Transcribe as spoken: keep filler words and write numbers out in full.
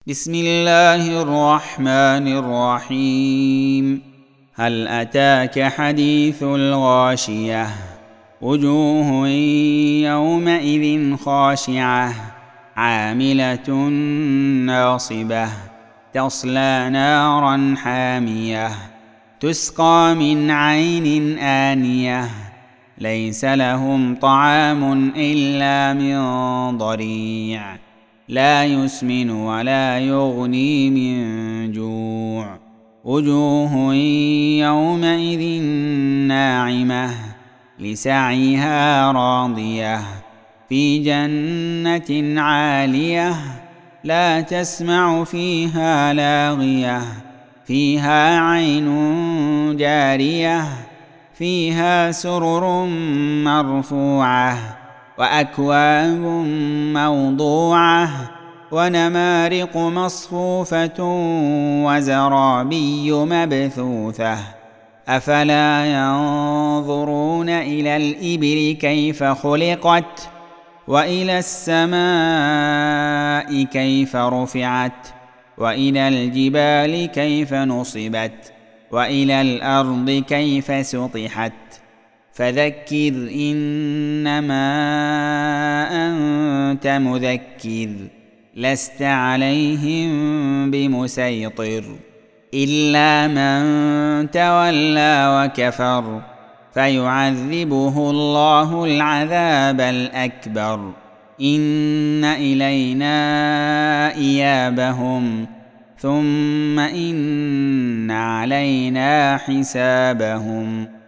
بسم الله الرحمن الرحيم. هل أتاك حديث الغاشية؟ وجوه يومئذ خاشعة عاملة ناصبة تصلى نارا حامية تسقى من عين آنية ليس لهم طعام إلا من ضريع لا يسمن ولا يغني من جوع. وجوه يومئذ ناعمة لسعيها راضية في جنة عالية لا تسمع فيها لاغية فيها عين جارية فيها سرر مرفوعة وأكواب موضوعة ونمارق مصفوفة وزرابي مبثوثة. أفلا ينظرون إلى الإبل كيف خلقت وإلى السماء كيف رفعت وإلى الجبال كيف نصبت وإلى الأرض كيف سطحت. فذكر إنما أنت مذكر لست عليهم بمسيطر إلا من تولى وكفر فيعذبه الله العذاب الأكبر. إن إلينا إيابهم ثم إن علينا حسابهم.